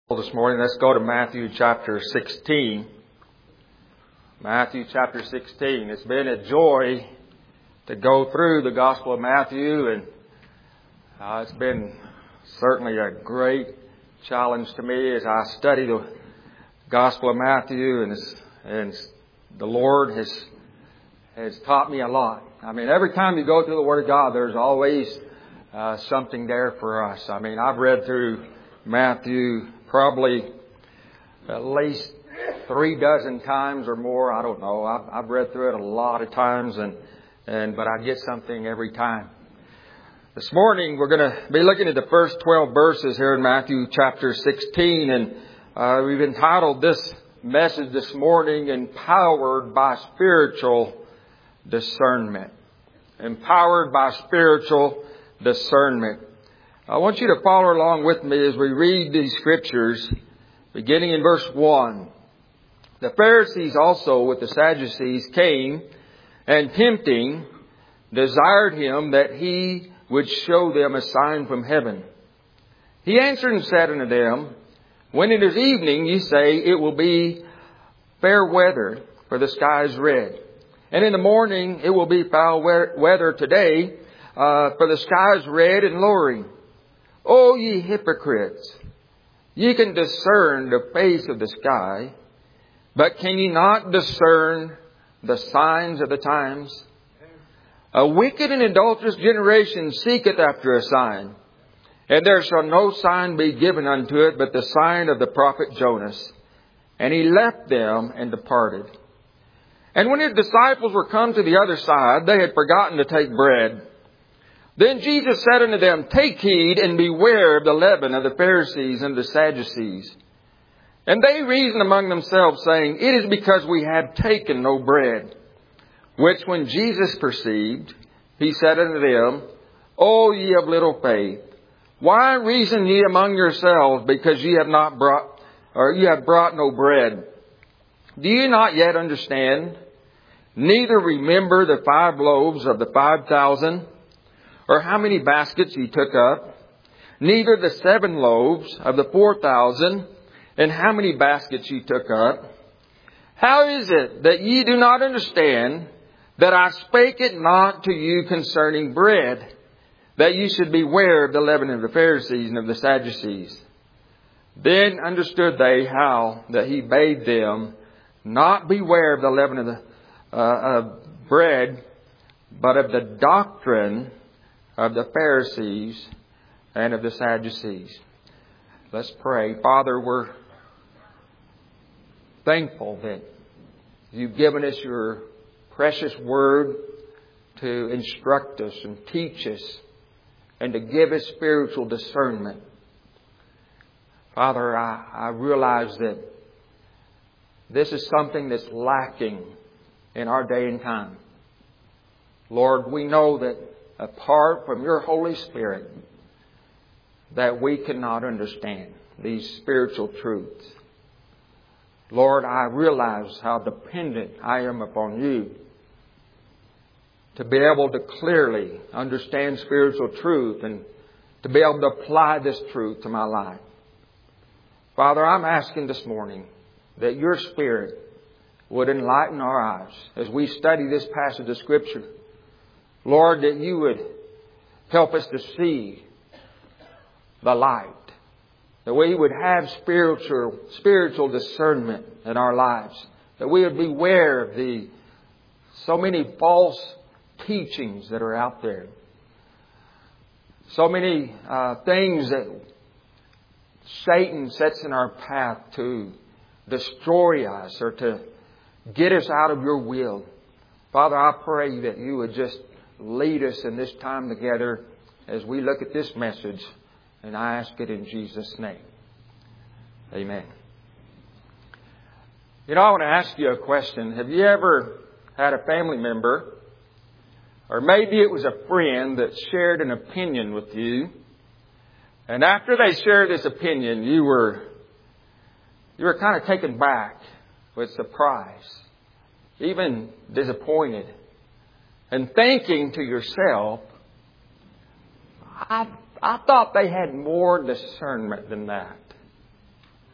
This morning, let's go to Matthew chapter 16. Matthew chapter 16. It's been a joy to go through the Gospel of Matthew, and it's been certainly a great challenge to me as I study the Gospel of Matthew, and the Lord has taught me a lot. I mean, every time you go through the Word of God, there's always something there for us. I mean, I've read through Matthew probably at least 36 times or more. I don't know. I've read through it a lot of times, but I get something every time. This morning we're going to be looking at the first 12 verses here in Matthew chapter 16, and we've entitled this message this morning, Empowered by Spiritual Discernment. Empowered by Spiritual Discernment. I want you to follow along with me as we read these scriptures, beginning in verse 1. The Pharisees also with the Sadducees came, and tempting, desired him that he would show them a sign from heaven. He answered and said unto them, When it is evening, ye say, It will be fair weather, for the sky is red. And in the morning, it will be foul weather today, for the sky is red and lowering. O ye hypocrites, ye can discern the face of the sky, but can ye not discern the signs of the times? A wicked and adulterous generation seeketh after a sign, and there shall no sign be given unto it but the sign of the prophet Jonas. And he left them and departed. And when his disciples were come to the other side, they had forgotten to take bread. Then Jesus said unto them, Take heed and beware of the leaven of the Pharisees and the Sadducees. And they reasoned among themselves, saying, It is because we have taken no bread. Which when Jesus perceived, he said unto them, O ye of little faith, why reason ye among yourselves, because ye have brought no bread? Do ye not yet understand? Neither remember the 5 loaves of the 5,000, or how many baskets ye took up, neither the 7 loaves of the 4,000, and how many baskets ye took up. How is it that ye do not understand that I spake it not to you concerning bread, that ye should beware of the leaven of the Pharisees and of the Sadducees? Then understood they how that he bade them not beware of the leaven of the bread, but of the doctrine of the Pharisees and of the Sadducees. Let's pray. Father, we're thankful that you've given us your precious word to instruct us and teach us and to give us spiritual discernment. Father, I realize that this is something that's lacking in our day and time. Lord, we know that apart from your Holy Spirit, that we cannot understand these spiritual truths. Lord, I realize how dependent I am upon you to be able to clearly understand spiritual truth and to be able to apply this truth to my life. Father, I'm asking this morning that your Spirit would enlighten our eyes as we study this passage of Scripture. Lord, that you would help us to see the light. That we would have spiritual discernment in our lives. That we would beware of the so many false teachings that are out there. So many things that Satan sets in our path to destroy us or to get us out of your will. Father, I pray that you would just lead us in this time together as we look at this message. And I ask it in Jesus' name. Amen. You know, I want to ask you a question. Have you ever had a family member, or maybe it was a friend that shared an opinion with you, and after they shared this opinion, you were kind of taken back with surprise, even disappointed, and thinking to yourself, I thought they had more discernment than that.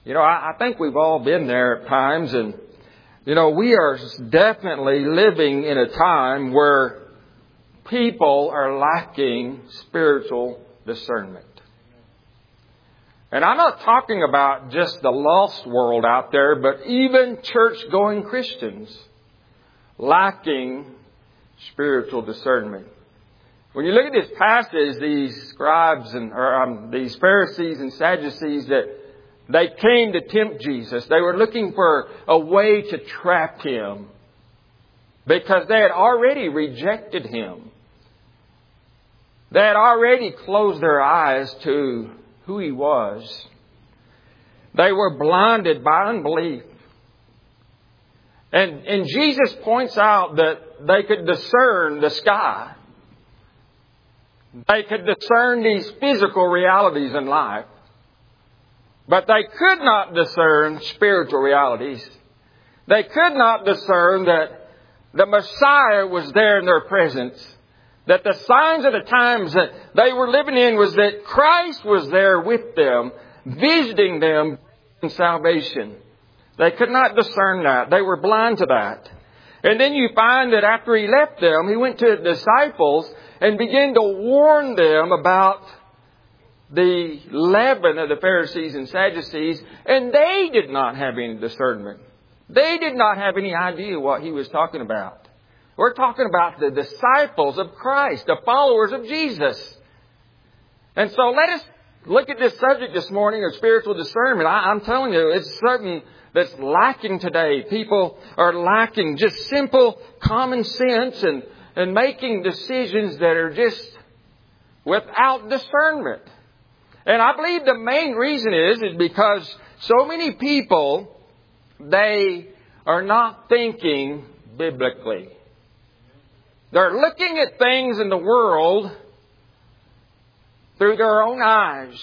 I think we've all been there at times, and, we are definitely living in a time where people are lacking spiritual discernment. And I'm not talking about just the lost world out there, but even church-going Christians lacking spiritual discernment. When you look at this passage, these scribes and these Pharisees and Sadducees that they came to tempt Jesus, they were looking for a way to trap Him because they had already rejected Him. They had already closed their eyes to who He was. They were blinded by unbelief. And Jesus points out that they could discern the sky. They could discern these physical realities in life. But they could not discern spiritual realities. They could not discern that the Messiah was there in their presence. That the signs of the times that they were living in was that Christ was there with them, visiting them in salvation. They could not discern that. They were blind to that. And then you find that after He left them, He went to the disciples and began to warn them about the leaven of the Pharisees and Sadducees, and they did not have any discernment. They did not have any idea what He was talking about. We're talking about the disciples of Christ, the followers of Jesus. And so let us look at this subject this morning of spiritual discernment. I'm telling you, it's something that's lacking today. People are lacking just simple common sense and making decisions that are just without discernment. And I believe the main reason is because so many people, they are not thinking biblically. They're looking at things in the world through their own eyes,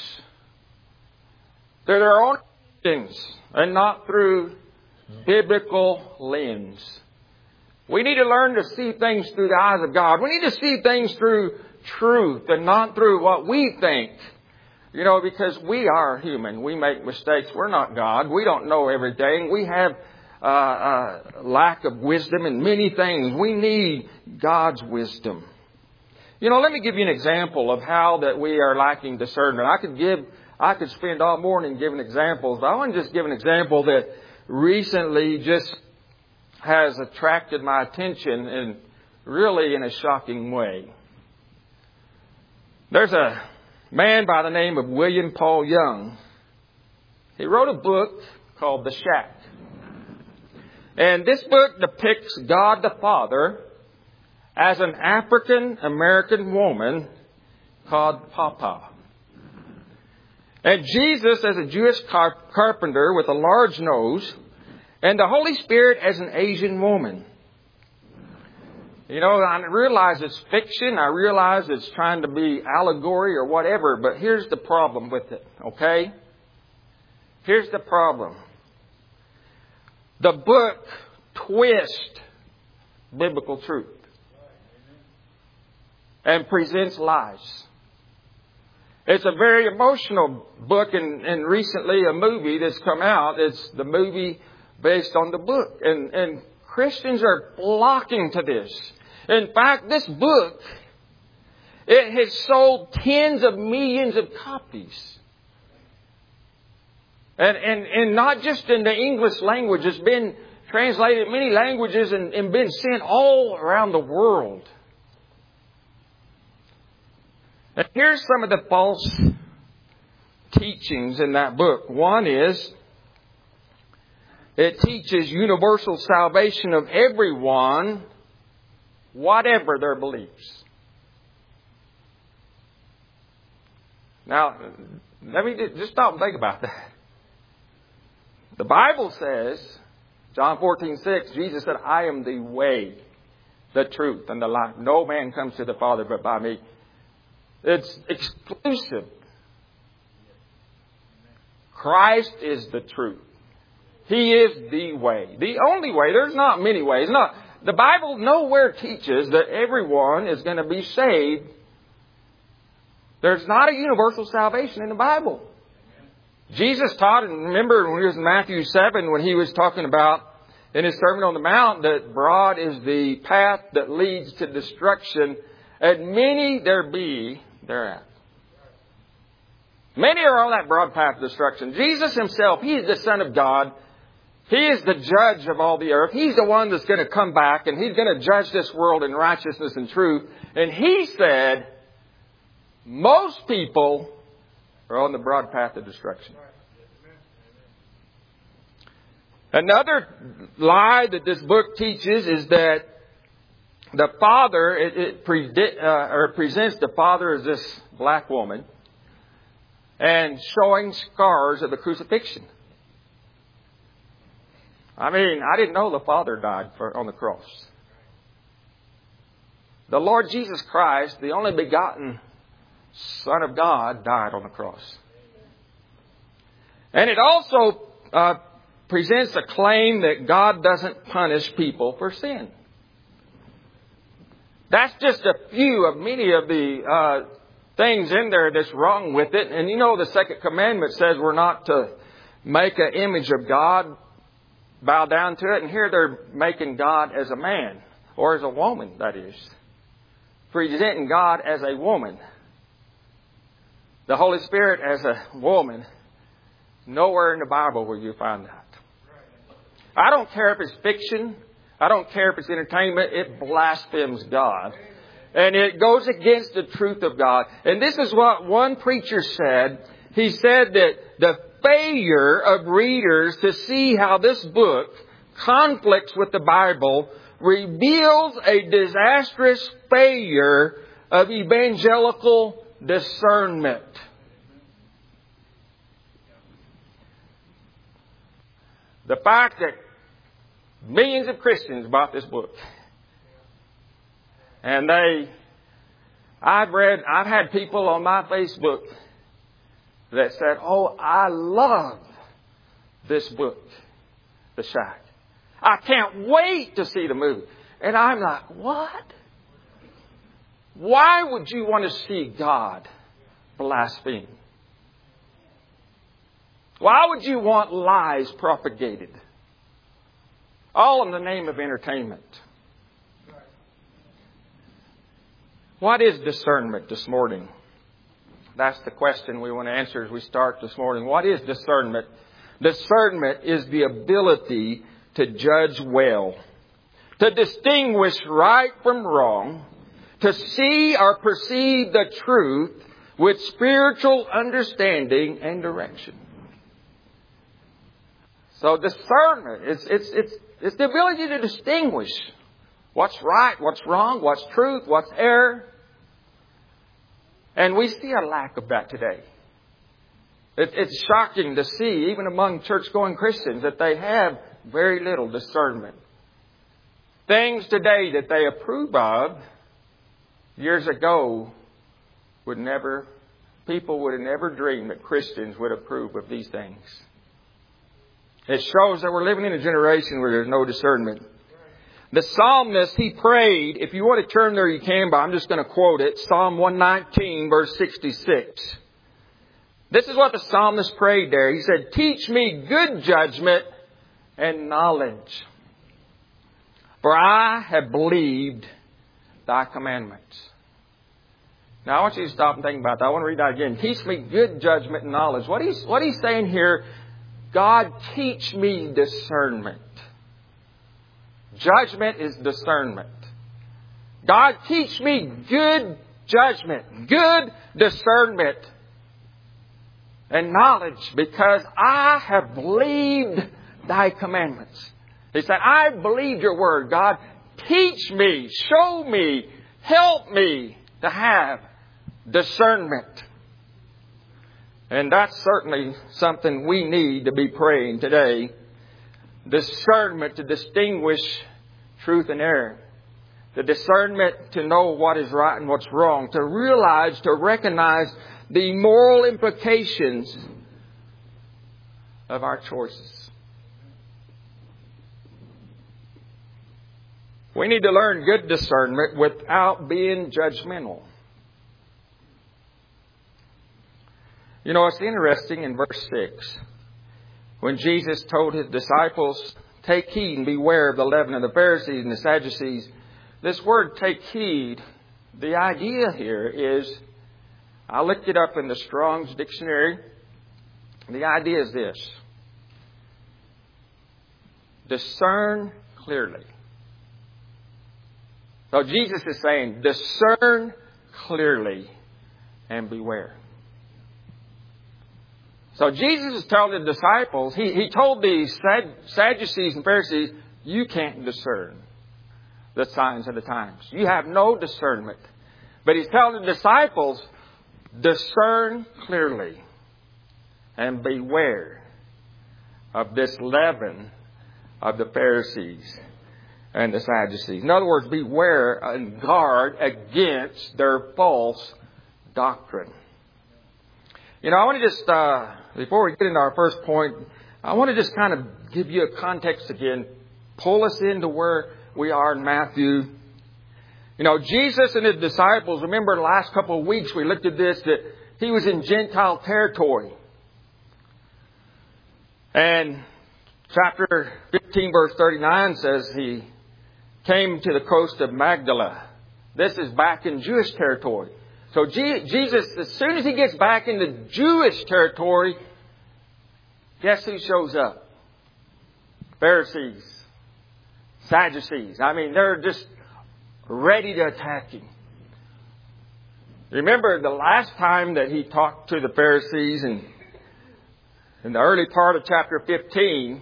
through their own things, and not through biblical lens. We need to learn to see things through the eyes of God. We need to see things through truth and not through what we think. Because we are human. We make mistakes. We're not God. We don't know everything. We have lack of wisdom in many things. We need God's wisdom. Let me give you an example of how that we are lacking discernment. I could spend all morning giving examples, but I want to just give an example that recently just has attracted my attention and really in a shocking way. There's a man by the name of William Paul Young. He wrote a book called The Shack. And this book depicts God the Father as an African American woman called Papa. And Jesus as a Jewish carpenter with a large nose. And the Holy Spirit as an Asian woman. I realize it's fiction. I realize it's trying to be allegory or whatever. But here's the problem with it, okay? Here's the problem. The book twists biblical truth and presents lies. It's a very emotional book, and recently a movie that's come out. It's the movie based on the book. And Christians are flocking to this. In fact, this book, it has sold tens of millions of copies. And not just in the English language. It's been translated in many languages and been sent all around the world. And here's some of the false teachings in that book. One is, it teaches universal salvation of everyone, whatever their beliefs. Now, let me just stop and think about that. The Bible says, John 14:6, Jesus said, I am the way, the truth, and the life. No man comes to the Father but by me. It's exclusive. Christ is the truth. He is the way. The only way. There's not many ways. The Bible nowhere teaches that everyone is going to be saved. There's not a universal salvation in the Bible. Jesus taught, and remember when he was in Matthew 7, when he was talking about in his Sermon on the Mount that broad is the path that leads to destruction, and many there be thereat. Many are on that broad path of destruction. Jesus himself, he is the Son of God. He is the judge of all the earth. He's the one that's going to come back, and he's going to judge this world in righteousness and truth. And he said, most people are on the broad path of destruction. Another lie that this book teaches is that the Father, it presents the Father as this black woman and showing scars of the crucifixion. I mean, I didn't know the Father died on the cross. The Lord Jesus Christ, the only begotten Son of God, died on the cross. And it also presents a claim that God doesn't punish people for sin. That's just a few of many of the things in there that's wrong with it. And you know the second commandment says we're not to make an image of God, bow down to it. And here they're making God as a man, or as a woman, that is. Presenting God as a woman. The Holy Spirit as a woman. Nowhere in the Bible will you find that. I don't care if it's fiction. I don't care if it's entertainment. It blasphemes God. And it goes against the truth of God. And this is what one preacher said. He said that the failure of readers to see how this book conflicts with the Bible reveals a disastrous failure of evangelical discernment. The fact that millions of Christians bought this book. And I've had people on my Facebook that said, oh, I love this book, The Shack. I can't wait to see the movie. And I'm like, what? Why would you want to see God blaspheme? Why would you want lies propagated? All in the name of entertainment. What is discernment this morning? That's the question we want to answer as we start this morning. What is discernment? Discernment is the ability to judge well, to distinguish right from wrong, to see or perceive the truth with spiritual understanding and direction. So discernment, it's the ability to distinguish what's right, what's wrong, what's truth, what's error. And we see a lack of that today. It's shocking to see, even among church-going Christians, that they have very little discernment. Things today that they approve of, years ago, people would have never dreamed that Christians would approve of these things. It shows that we're living in a generation where there's no discernment. The psalmist, he prayed, if you want to turn there you can, but I'm just going to quote it, Psalm 119, verse 66. This is what the psalmist prayed there. He said, teach me good judgment and knowledge, for I have believed thy commandments. Now I want you to stop and think about that. I want to read that again. Teach me good judgment and knowledge. What he's saying here, God, teach me discernment. Judgment is discernment. God, teach me good judgment, good discernment and knowledge, because I have believed thy commandments. He said, I believed your word. God, teach me, show me, help me to have discernment. And that's certainly something we need to be praying today. Discernment to distinguish truth and error. The discernment to know what is right and what's wrong. To realize, to recognize the moral implications of our choices. We need to learn good discernment without being judgmental. You know, it's interesting in verse 6, when Jesus told His disciples, take heed and beware of the leaven of the Pharisees and the Sadducees. This word, take heed, the idea here is, I looked it up in the Strong's Dictionary. The idea is this: discern clearly. So Jesus is saying, discern clearly and beware. So Jesus is telling the disciples, He told these Sadducees and Pharisees, you can't discern the signs of the times. You have no discernment. But He's telling the disciples, discern clearly and beware of this leaven of the Pharisees and the Sadducees. In other words, beware and guard against their false doctrine. You know, I want to just, before we get into our first point, I want to just kind of give you a context again, pull us into where we are in Matthew. You know, Jesus and His disciples, remember the last couple of weeks we looked at this, that He was in Gentile territory. And chapter 15 verse 39 says He came to the coast of Magdala. This is back in Jewish territory. So Jesus, as soon as He gets back into Jewish territory, guess who shows up? Pharisees, Sadducees. I mean, they're just ready to attack Him. Remember the last time that He talked to the Pharisees, and in the early part of chapter 15,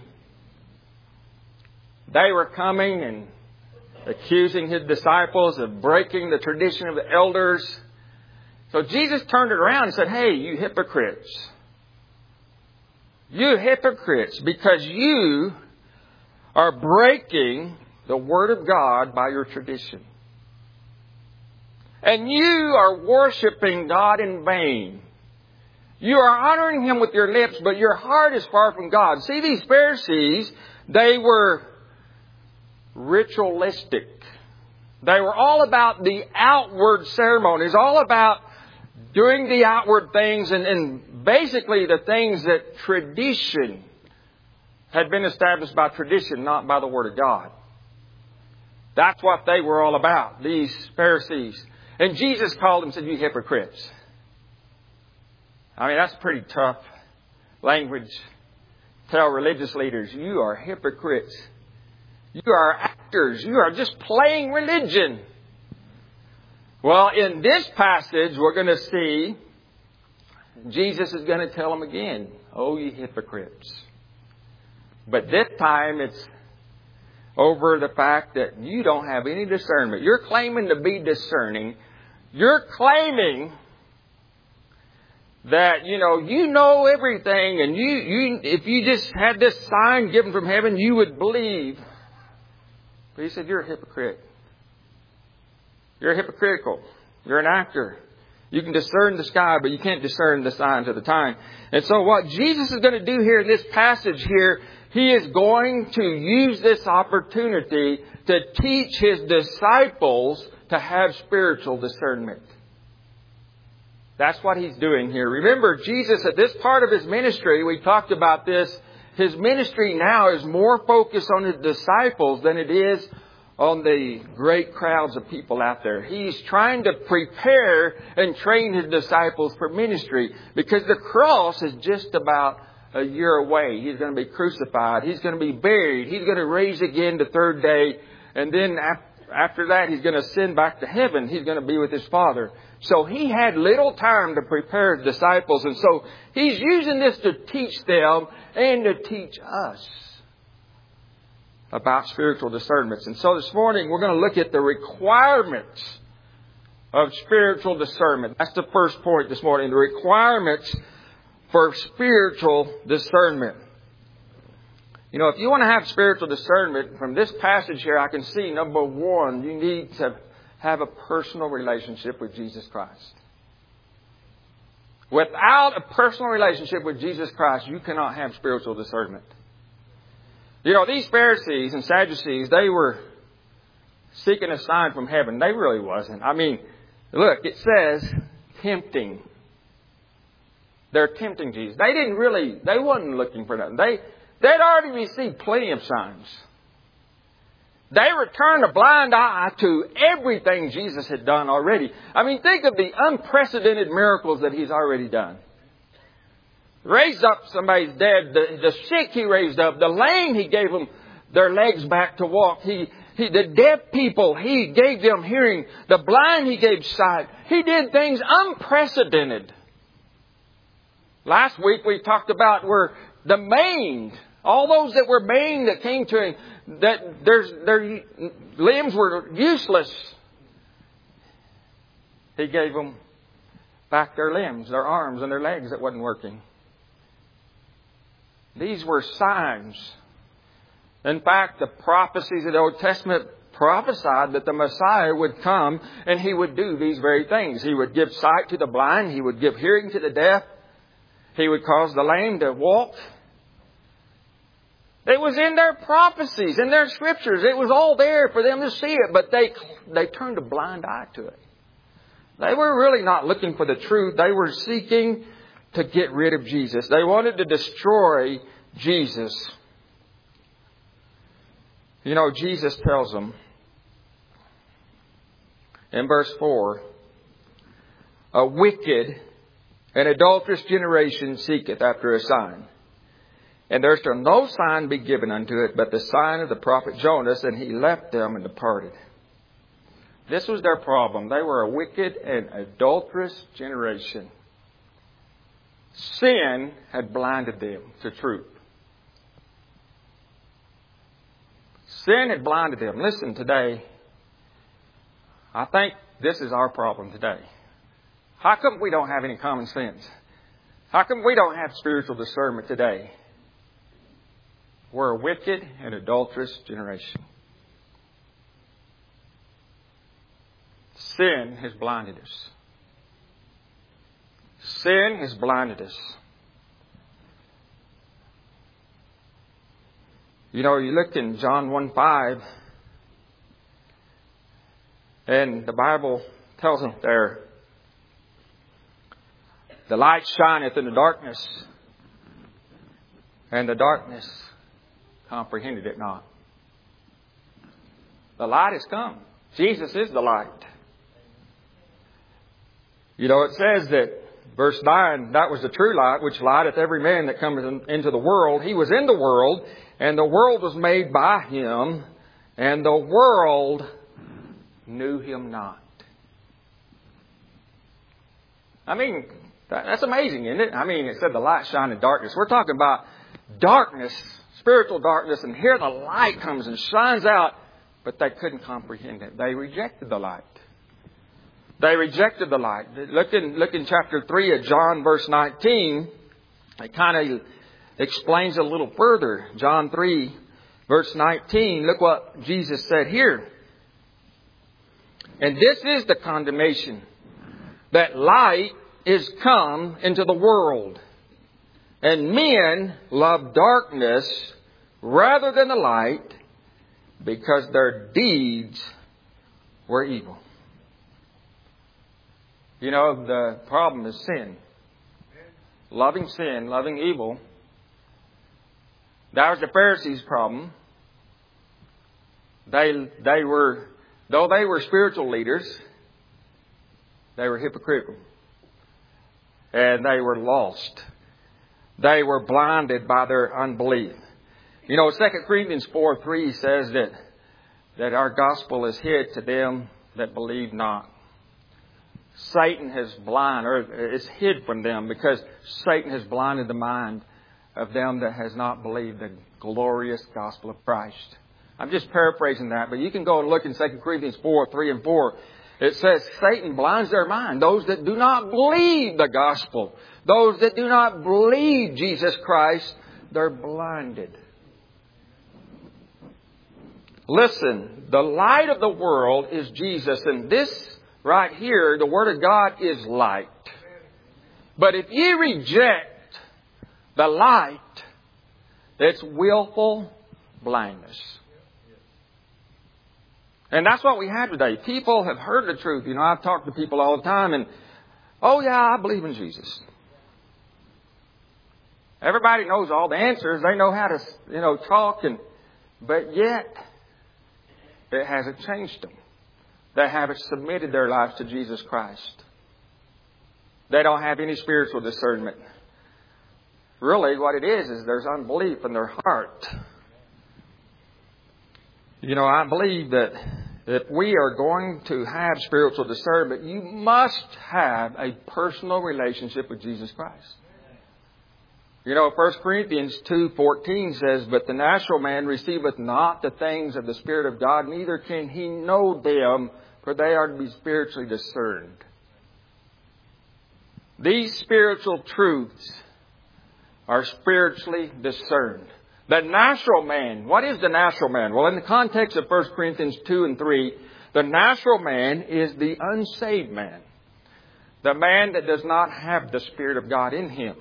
they were coming and accusing His disciples of breaking the tradition of the elders. So Jesus turned it around and said, hey, you hypocrites. You hypocrites, because you are breaking the Word of God by your tradition. And you are worshiping God in vain. You are honoring Him with your lips, but your heart is far from God. See, these Pharisees, they were ritualistic. They were all about the outward ceremonies, all about doing the outward things and basically the things that tradition had been established by tradition, not by the Word of God. That's what they were all about, these Pharisees. And Jesus called them and said, you hypocrites. I mean, that's pretty tough language. Tell religious leaders, you are hypocrites. You are actors. You are just playing religion. Well, in this passage, we're going to see Jesus is going to tell them again, oh, you hypocrites. But this time it's over the fact that you don't have any discernment. You're claiming to be discerning. You're claiming that, you know everything, and you if you just had this sign given from heaven, you would believe. But He said, you're a hypocrite. You're hypocritical. You're an actor. You can discern the sky, but you can't discern the signs of the time. And so what Jesus is going to do here in this passage here, He is going to use this opportunity to teach His disciples to have spiritual discernment. That's what He's doing here. Remember, Jesus, at this part of His ministry, we talked about this, His ministry now is more focused on His disciples than it is on the great crowds of people out there. He's trying to prepare and train His disciples for ministry, because the cross is just about a year away. He's going to be crucified. He's going to be buried. He's going to rise again the third day. And then after that, He's going to ascend back to heaven. He's going to be with His Father. So He had little time to prepare His disciples. And so He's using this to teach them and to teach us about spiritual discernments. And so this morning we're going to look at the requirements of spiritual discernment. That's the first point this morning. The requirements for spiritual discernment. You know, if you want to have spiritual discernment, from this passage here, I can see, number one, you need to have a personal relationship with Jesus Christ. Without a personal relationship with Jesus Christ, you cannot have spiritual discernment. You know, these Pharisees and Sadducees, they were seeking a sign from heaven. They really wasn't. I mean, look, it says tempting. They're tempting Jesus. They wasn't looking for nothing. They'd already received plenty of signs. They were turned a blind eye to everything Jesus had done already. I mean, think of the unprecedented miracles that He's already done. Raised up somebody's dead. The sick He raised up. The lame He gave them their legs back to walk. The deaf people, He gave them hearing. The blind He gave sight. He did things unprecedented. Last week we talked about where the maimed, all those that were maimed that came to Him, that their limbs were useless. He gave them back their limbs, their arms and their legs that wasn't working. These were signs. In fact, the prophecies of the Old Testament prophesied that the Messiah would come and He would do these very things. He would give sight to the blind. He would give hearing to the deaf. He would cause the lame to walk. It was in their prophecies, in their scriptures. It was all there for them to see it, but they turned a blind eye to it. They were really not looking for the truth. They were seeking to get rid of Jesus. They wanted to destroy Jesus. You know, Jesus tells them in verse 4, a wicked and adulterous generation seeketh after a sign. And there shall no sign be given unto it, but the sign of the prophet Jonas. And he left them and departed. This was their problem. They were a wicked and adulterous generation. Sin had blinded them to truth. Sin had blinded them. Listen, today, I think this is our problem today. How come we don't have any common sense? How come we don't have spiritual discernment today? We're a wicked and adulterous generation. Sin has blinded us. Sin has blinded us. You know, you look in John 1:5, and the Bible tells us there, the light shineth in the darkness, and the darkness comprehended it not. The light has come. Jesus is the light. You know, it says that, verse 9, that was the true light, which lighteth every man that cometh into the world. He was in the world, and the world was made by Him, and the world knew Him not. I mean, that's amazing, isn't it? I mean, it said the light shine in darkness. We're talking about darkness, spiritual darkness, and here the light comes and shines out, but they couldn't comprehend it. They rejected the light. They rejected the light. Look in chapter 3 of John, verse 19. It kind of explains a little further. John 3, verse 19. Look what Jesus said here. And this is the condemnation, that light is come into the world, and men love darkness rather than the light, because their deeds were evil. You know, the problem is sin. Loving loving evil. That was the Pharisees' problem. Though they were spiritual leaders, they were hypocritical. And they were lost. They were blinded by their unbelief. You know, 2 Corinthians 4:3 says that our gospel is hid to them that believe not. Satan has it's hid from them because Satan has blinded the mind of them that has not believed the glorious gospel of Christ. I'm just paraphrasing that, but you can go and look in 2 Corinthians 4:3 and 4. It says Satan blinds their mind. Those that do not believe the gospel, those that do not believe Jesus Christ, they're blinded. Listen, the light of the world is Jesus, and this right here, the Word of God is light. But if you reject the light, it's willful blindness. And that's what we have today. People have heard the truth. You know, I've talked to people all the time and, oh yeah, I believe in Jesus. Everybody knows all the answers. They know how to, talk, but yet it hasn't changed them. They haven't submitted their lives to Jesus Christ. They don't have any spiritual discernment. Really, what it is there's unbelief in their heart. I believe that if we are going to have spiritual discernment, you must have a personal relationship with Jesus Christ. 1 Corinthians 2:14 says, "But the natural man receiveth not the things of the Spirit of God, neither can he know them, for they are to be spiritually discerned." These spiritual truths are spiritually discerned. The natural man, what is the natural man? Well, in the context of 1 Corinthians 2 and 3, the natural man is the unsaved man. The man that does not have the Spirit of God in him.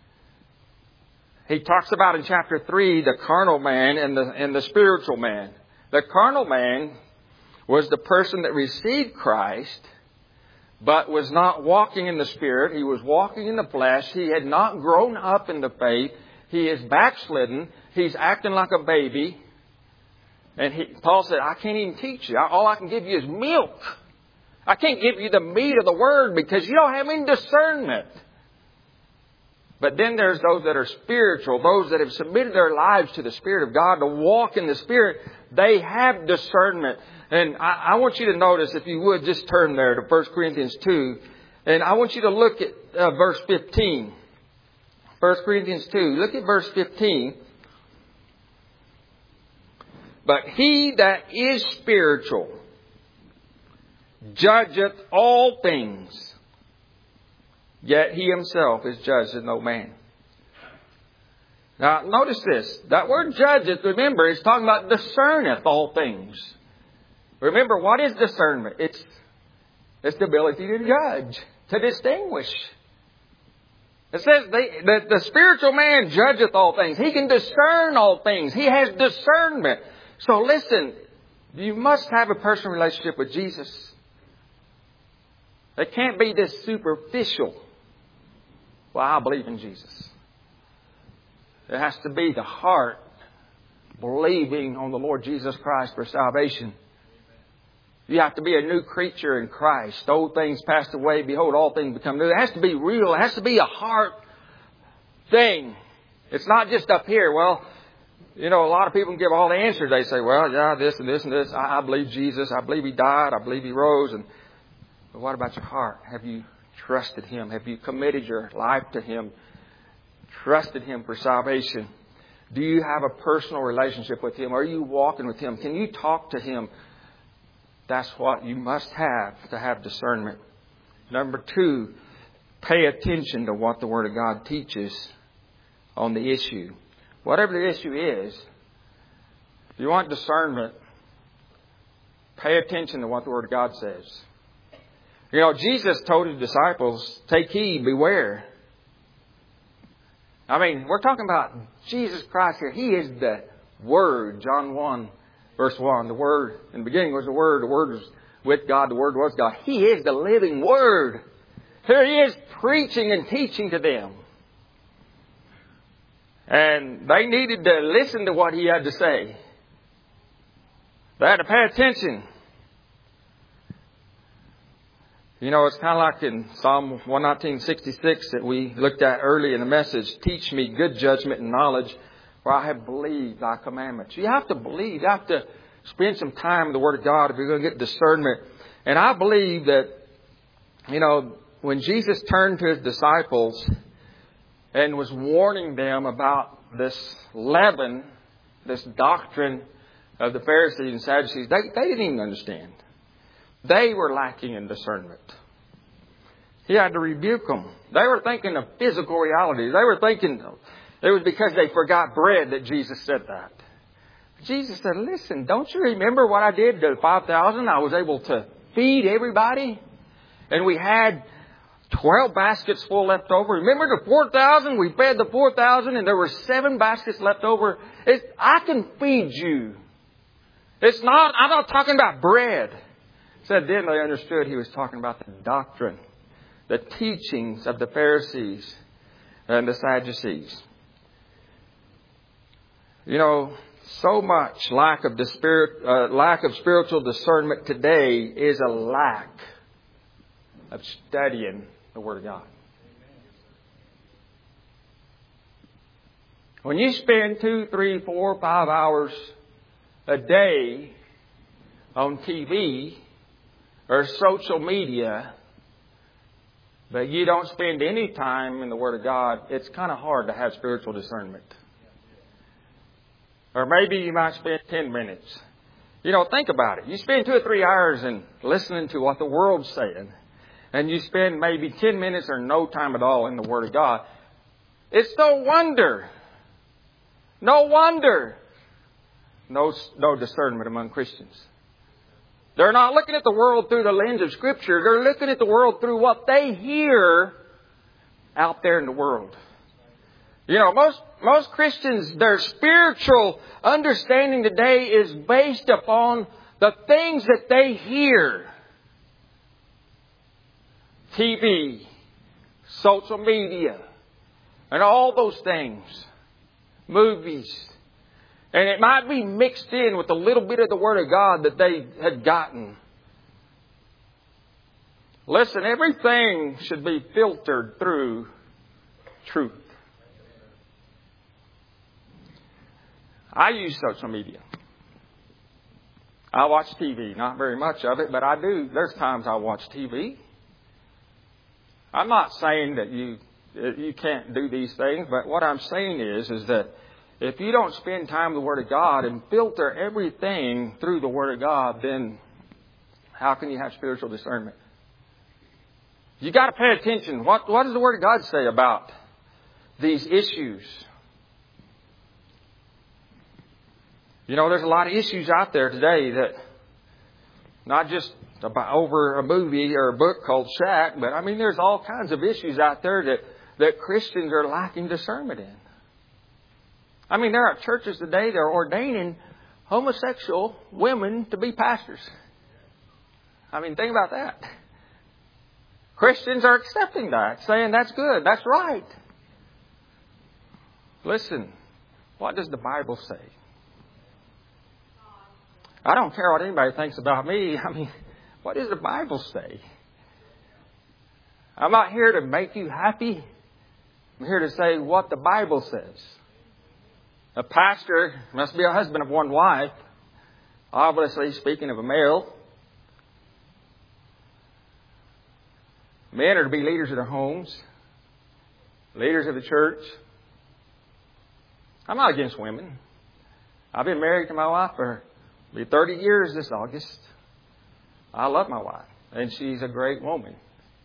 He talks about in chapter 3 the carnal man and the spiritual man. The carnal man was the person that received Christ, but was not walking in the Spirit. He was walking in the flesh. He had not grown up in the faith. He is backslidden. He's acting like a baby. And Paul said, "I can't even teach you. All I can give you is milk. I can't give you the meat of the Word because you don't have any discernment." But then there's those that are spiritual, those that have submitted their lives to the Spirit of God to walk in the Spirit. They have discernment. And I want you to notice, if you would, just turn there to 1 Corinthians 2. And I want you to look at verse 15. 1 Corinthians 2. Look at verse 15. "But he that is spiritual judgeth all things, yet he himself is judged of no man." Now, notice this. That word judgeth, remember, is talking about discerneth all things. Remember, what is discernment? It's the ability to judge, to distinguish. It says that the spiritual man judgeth all things. He can discern all things. He has discernment. So listen, you must have a personal relationship with Jesus. It can't be this superficial. Well, I believe in Jesus. It has to be the heart believing on the Lord Jesus Christ for salvation. You have to be a new creature in Christ. Old things passed away. Behold, all things become new. It has to be real. It has to be a heart thing. It's not just up here. Well, a lot of people can give all the answers. They say, well, yeah, this and this and this. I believe Jesus. I believe He died. I believe He rose. But what about your heart? Have you trusted Him? Have you committed your life to Him? Trusted Him for salvation? Do you have a personal relationship with Him? Are you walking with Him? Can you talk to Him? That's what you must have to have discernment. Number 2, pay attention to what the Word of God teaches on the issue. Whatever the issue is, if you want discernment, pay attention to what the Word of God says. Jesus told His disciples, "Take heed, beware." I mean, we're talking about Jesus Christ here. He is the Word. John 1, verse 1. The Word, in the beginning was the Word. The Word was with God. The Word was God. He is the living Word. Here He is preaching and teaching to them. And they needed to listen to what He had to say. They had to pay attention. It's kind of like in Psalm 119:66 that we looked at early in the message. "Teach me good judgment and knowledge, for I have believed Thy commandments." You have to believe. You have to spend some time in the Word of God if you're going to get discernment. And I believe that, when Jesus turned to His disciples and was warning them about this leaven, this doctrine of the Pharisees and Sadducees, they didn't even understand. They were lacking in discernment. He had to rebuke them. They were thinking of physical realities. They were thinking it was because they forgot bread that Jesus said that. Jesus said, "Listen, don't you remember what I did to 5,000? I was able to feed everybody. And we had 12 baskets full left over. Remember the 4,000? We fed the 4,000 and there were 7 baskets left over. I can feed you. I'm not talking about bread." Said then they understood He was talking about the doctrine, the teachings of the Pharisees and the Sadducees. You know, so much lack of spiritual discernment today is a lack of studying the Word of God. When you spend 2, 3, 4, 5 hours a day on TV or social media, but you don't spend any time in the Word of God, it's kind of hard to have spiritual discernment. Or maybe you might spend 10 minutes. You know, think about it. You spend 2 or 3 hours in listening to what the world's saying, and you spend maybe 10 minutes or no time at all in the Word of God. It's no wonder. No discernment among Christians. They're not looking at the world through the lens of Scripture. They're looking at the world through what they hear out there in the world. You know, most Christians, their spiritual understanding today is based upon the things that they hear. TV, social media, and all those things. Movies. And it might be mixed in with a little bit of the Word of God that they had gotten. Listen, everything should be filtered through truth. I use social media. I watch TV. Not very much of it, but I do. There's times I watch TV. I'm not saying that you can't do these things, but what I'm saying is that if you don't spend time with the Word of God and filter everything through the Word of God, then how can you have spiritual discernment? You got to pay attention. What does the Word of God say about these issues? You know, there's a lot of issues out there today that not just about over a movie or a book called Shack, but I mean, there's all kinds of issues out there that Christians are lacking discernment in. I mean, there are churches today that are ordaining homosexual women to be pastors. I mean, think about that. Christians are accepting that, saying that's good, that's right. Listen, what does the Bible say? I don't care what anybody thinks about me. I mean, what does the Bible say? I'm not here to make you happy. I'm here to say what the Bible says. A pastor must be a husband of one wife. Obviously, speaking of a male. Men are to be leaders of their homes. Leaders of the church. I'm not against women. I've been married to my wife for 30 years this August. I love my wife. And she's a great woman.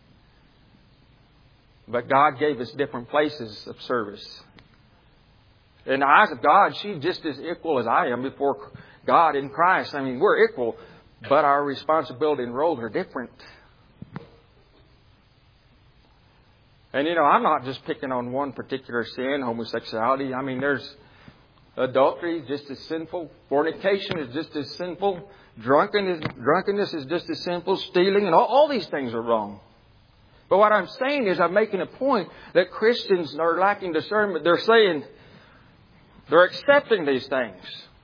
But God gave us different places of service. In the eyes of God, she's just as equal as I am before God in Christ. I mean, we're equal, but our responsibility and roles are different. And, you know, I'm not just picking on one particular sin, homosexuality. I mean, there's adultery just as sinful. Fornication is just as sinful. Drunkenness is just as sinful. Stealing and all these things are wrong. But what I'm saying is I'm making a point that Christians are lacking discernment. They're saying, they're accepting these things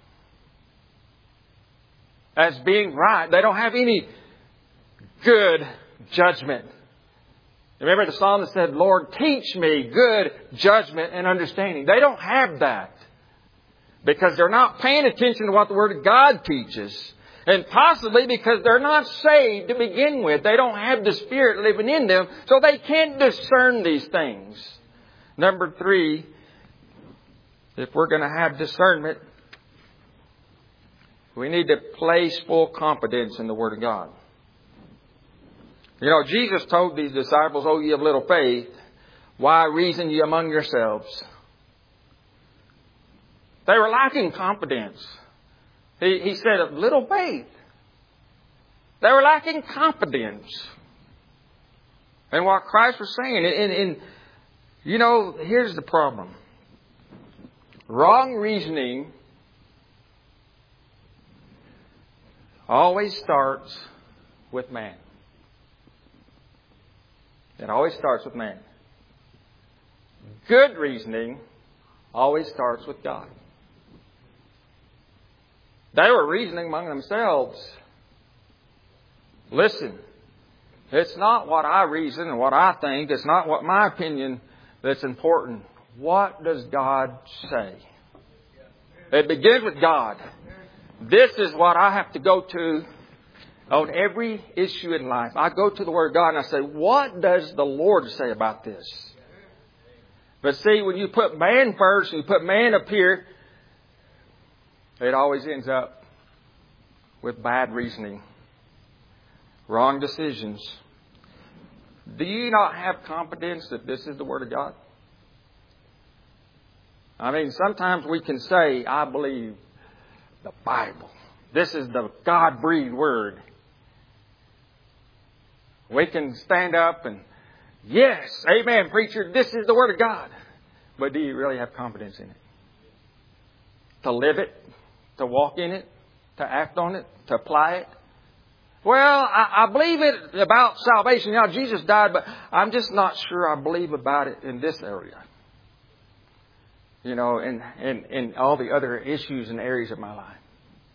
as being right. They don't have any good judgment. Remember the psalmist said, Lord, teach me good judgment and understanding. They don't have that because they're not paying attention to what the Word of God teaches. And possibly because they're not saved to begin with. They don't have the Spirit living in them, so they can't discern these things. Number 3, if we're going to have discernment, we need to place full confidence in the Word of God. You know, Jesus told these disciples, "O ye of little faith, why reason ye among yourselves?" They were lacking confidence. He said, "Of little faith." They were lacking confidence. And what Christ was saying, and you know, here's the problem. Wrong reasoning always starts with man. It always starts with man. Good reasoning always starts with God. They were reasoning among themselves. Listen, it's not what I reason and what I think. It's not what my opinion that's important. What does God say? It begins with God. This is what I have to go to on every issue in life. I go to the Word of God and I say, what does the Lord say about this? But see, when you put man first, and you put man up here, it always ends up with bad reasoning, wrong decisions. Do you not have confidence that this is the Word of God? I mean, sometimes we can say, I believe the Bible. This is the God-breathed Word. We can stand up and, yes, amen, preacher, this is the Word of God. But do you really have confidence in it? To live it? To walk in it? To act on it? To apply it? Well, I believe it about salvation. You know, Jesus died, but I'm just not sure I believe about it in this area. You know, in all the other issues and areas of my life.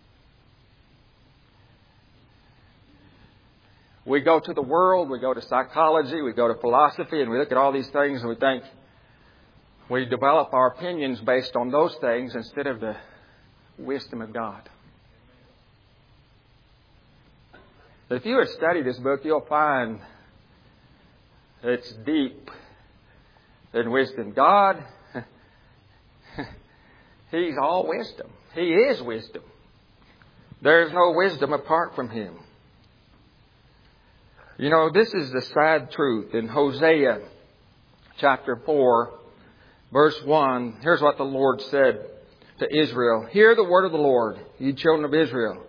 We go to the world, we go to psychology, we go to philosophy, and we look at all these things and we think we develop our opinions based on those things instead of the wisdom of God. If you would study this book, you'll find it's deep in wisdom. God, He's all wisdom. He is wisdom. There's no wisdom apart from Him. You know, this is the sad truth. In Hosea chapter 4, verse 1, here's what the Lord said to Israel. Hear the word of the Lord, ye children of Israel.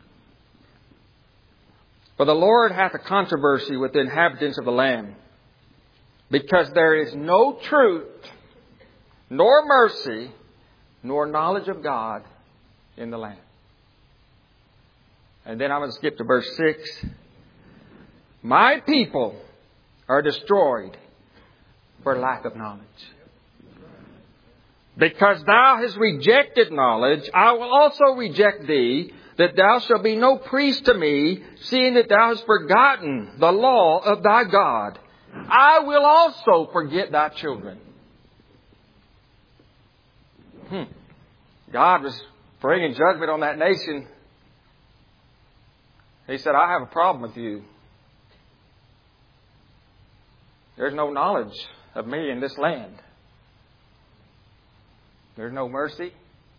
For the Lord hath a controversy with the inhabitants of the land, because there is no truth, nor mercy, nor knowledge of God in the land. And then I'm going to skip to verse 6. My people are destroyed for lack of knowledge. Because thou hast rejected knowledge, I will also reject thee, that thou shalt be no priest to me, seeing that thou hast forgotten the law of thy God. I will also forget thy children. God was bringing judgment on that nation. He said, I have a problem with you. There's no knowledge of me in this land. There's no mercy.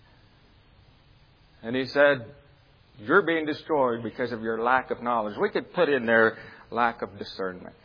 And He said, you're being destroyed because of your lack of knowledge. We could put in there lack of discernment.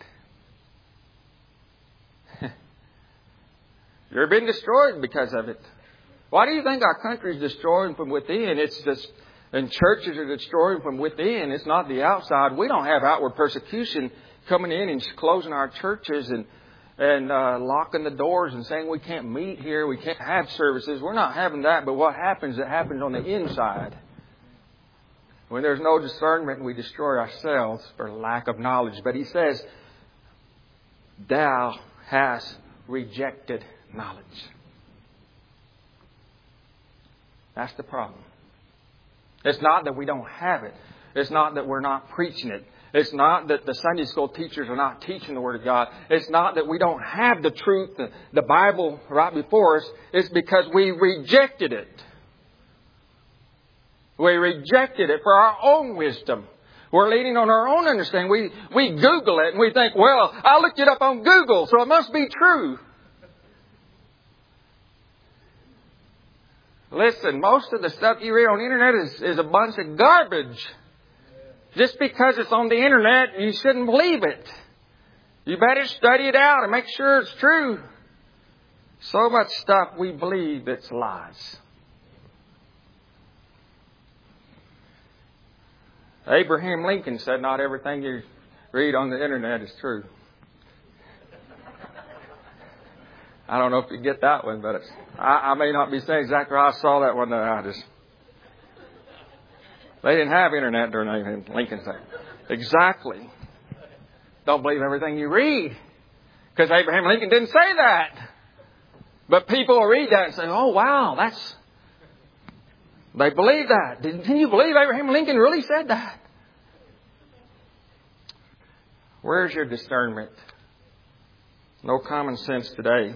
You're being destroyed because of it. Why do you think our country is destroying from within? It's just, and churches are destroying from within. It's not the outside. We don't have outward persecution coming in and closing our churches and locking the doors and saying we can't meet here, we can't have services. We're not having that. But what happens, it happens on the inside. When there's no discernment, we destroy ourselves for lack of knowledge. But He says, thou hast rejected knowledge. That's the problem. It's not that we don't have it. It's not that we're not preaching it. It's not that the Sunday school teachers are not teaching the Word of God. It's not that we don't have the truth, the Bible right before us. It's because we rejected it. We rejected it for our own wisdom. We're leaning on our own understanding. We Google it and we think, well, I looked it up on Google, so it must be true. Listen, most of the stuff you read on the internet is a bunch of garbage. Just because it's on the internet, you shouldn't believe it. You better study it out and make sure it's true. So much stuff we believe it's lies. Abraham Lincoln said not everything you read on the internet is true. I don't know if you get that one, but I may not be saying exactly how I saw that one. They didn't have internet during Abraham Lincoln's time. Exactly. Don't believe everything you read. Because Abraham Lincoln didn't say that. But people will read that and say, oh, wow, They believe that. Can you believe Abraham Lincoln really said that? Where's your discernment? No common sense today.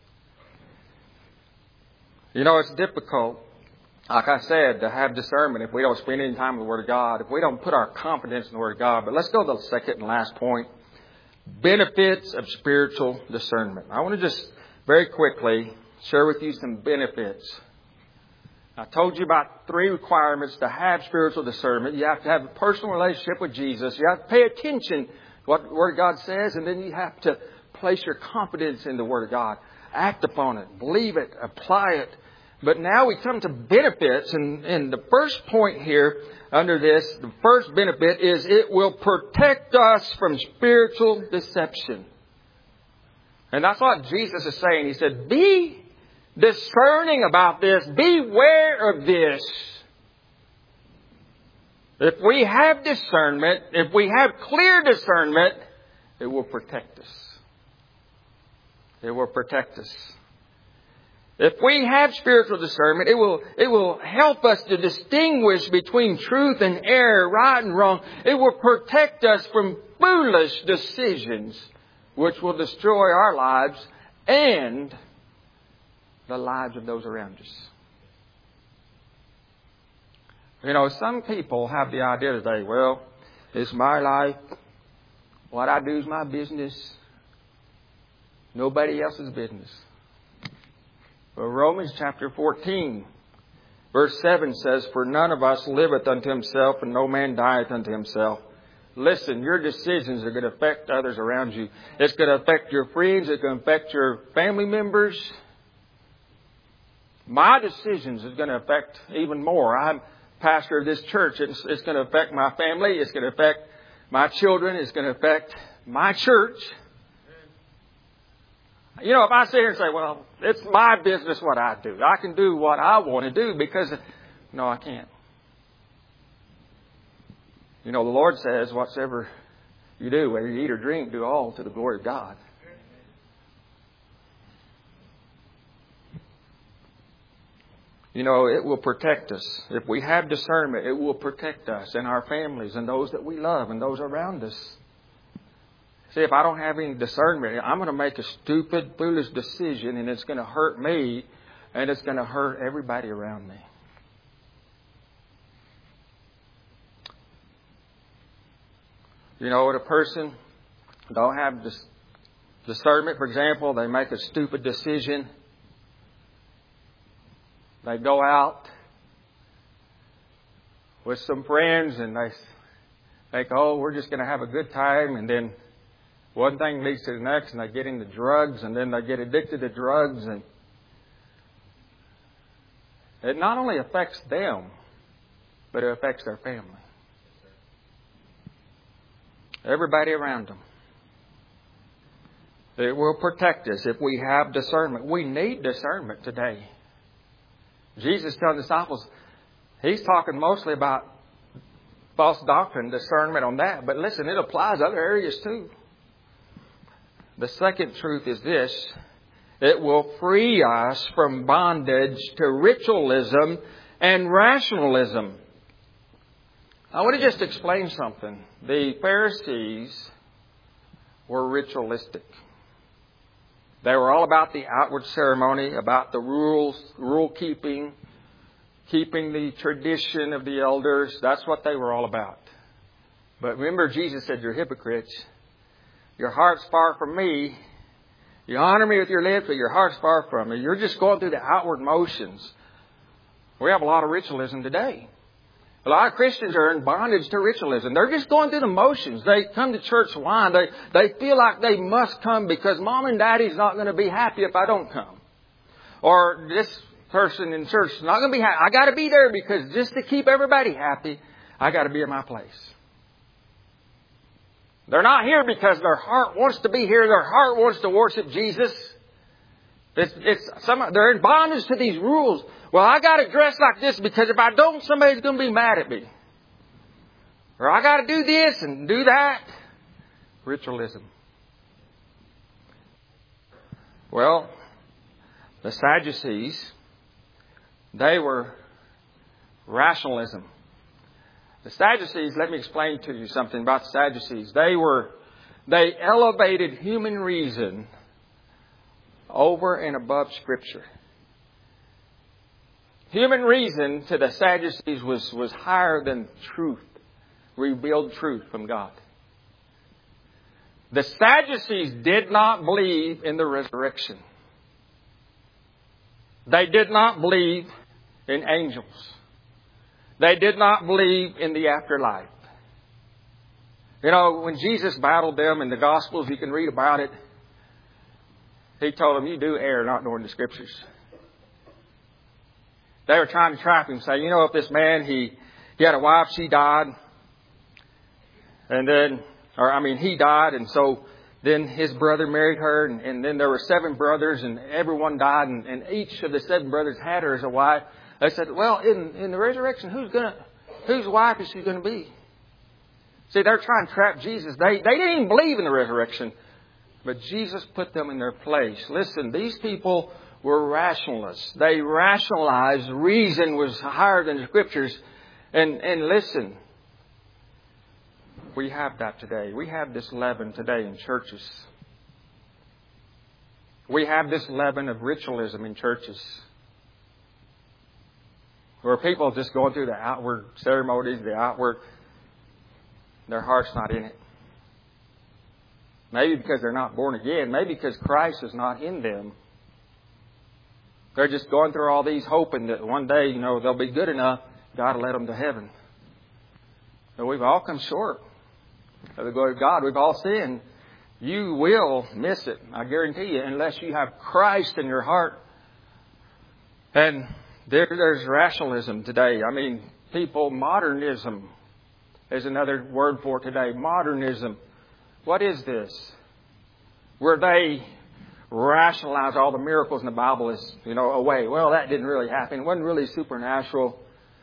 You know, it's difficult, like I said, to have discernment if we don't spend any time with the Word of God, if we don't put our confidence in the Word of God. But let's go to the second and last point. Benefits of spiritual discernment. I want to just very quickly share with you some benefits. I told you about 3 requirements to have spiritual discernment. You have to have a personal relationship with Jesus. You have to pay attention to what the Word of God says. And then you have to place your confidence in the Word of God. Act upon it. Believe it. Apply it. But now we come to benefits. And the first point here under this, the first benefit is it will protect us from spiritual deception. And that's what Jesus is saying. He said, be discerning about this. Beware of this. If we have discernment, if we have clear discernment, it will protect us. It will protect us. If we have spiritual discernment, it will help us to distinguish between truth and error, right and wrong. It will protect us from foolish decisions which will destroy our lives and the lives of those around us. You know, some people have the idea today, well, it's my life. What I do is my business. Nobody else's business. Well, Romans chapter 14, verse 7 says, for none of us liveth unto himself, and no man dieth unto himself. Listen, your decisions are going to affect others around you. It's going to affect your friends. It's going to affect your family members. My decisions is going to affect even more. I'm pastor of this church. It's going to affect my family. It's going to affect my children. It's going to affect my church. You know, if I sit here and say, well, it's my business what I do. I can do what I want to do because, no, I can't. You know, the Lord says, whatsoever you do, whether you eat or drink, do all to the glory of God. You know, it will protect us. If we have discernment, it will protect us and our families and those that we love and those around us. See, if I don't have any discernment, I'm going to make a stupid, foolish decision, and it's going to hurt me, and it's going to hurt everybody around me. You know, when a person don't have discernment, for example, they make a stupid decision. They go out with some friends and they think, oh, we're just going to have a good time. And then one thing leads to the next, and they get into drugs, and then they get addicted to drugs. And it not only affects them, but it affects their family. Everybody around them. It will protect us if we have discernment. We need discernment today. Jesus telling the disciples, He's talking mostly about false doctrine, discernment on that. But listen, it applies to other areas too. The second truth is this. It will free us from bondage to ritualism and rationalism. I want to just explain something. The Pharisees were ritualistic. They were all about the outward ceremony, about the rules, rule keeping, keeping the tradition of the elders. That's what they were all about. But remember, Jesus said, you're hypocrites. Your heart's far from me. You honor me with your lips, but your heart's far from me. You're just going through the outward motions. We have a lot of ritualism today. A lot of Christians are in bondage to ritualism. They're just going through the motions. They come to church why? They feel like they must come because mom and daddy's not going to be happy if I don't come. Or this person in church is not going to be happy. I got to be there because just to keep everybody happy, I got to be at my place. They're not here because their heart wants to be here. Their heart wants to worship Jesus. They're in bondage to these rules. Well, I got to dress like this because if I don't, somebody's going to be mad at me. Or I got to do this and do that. Ritualism. Well, the Sadducees, they were Rationalism. The Sadducees, let me explain to you something about the Sadducees. They elevated human reason over and above Scripture. Human reason to the Sadducees was higher than truth, revealed truth from God. The Sadducees did not believe in the resurrection. They did not believe in angels. They did not believe in the afterlife. You know, when Jesus battled them in the Gospels, you can read about it. He told them, you do err not knowing the Scriptures. They were trying to trap him, say, you know, if this man, he had a wife, she died. And then, he died, and so then his brother married her, and then there were 7 brothers, and everyone died, and each of the 7 brothers had her as a wife. They said, well, in the resurrection, whose wife is she going to be? See, they're trying to trap Jesus. They didn't even believe in the resurrection, but Jesus put them in their place. Listen, these people were rationalists. They rationalized reason was higher than the Scriptures. And listen, we have that today. We have this leaven today in churches. We have this leaven of ritualism in churches, where people are just going through the outward ceremonies, their heart's not in it. Maybe because they're not born again. Maybe because Christ is not in them. They're just going through all these hoping that one day, they'll be good enough. God will let them to heaven. But we've all come short of the glory of God. We've all sinned. You will miss it, I guarantee you, unless you have Christ in your heart. And there's rationalism today. Modernism is another word for today. Modernism. What is this? Where they rationalize all the miracles in the Bible as, away. Well, that didn't really happen. It wasn't really supernatural.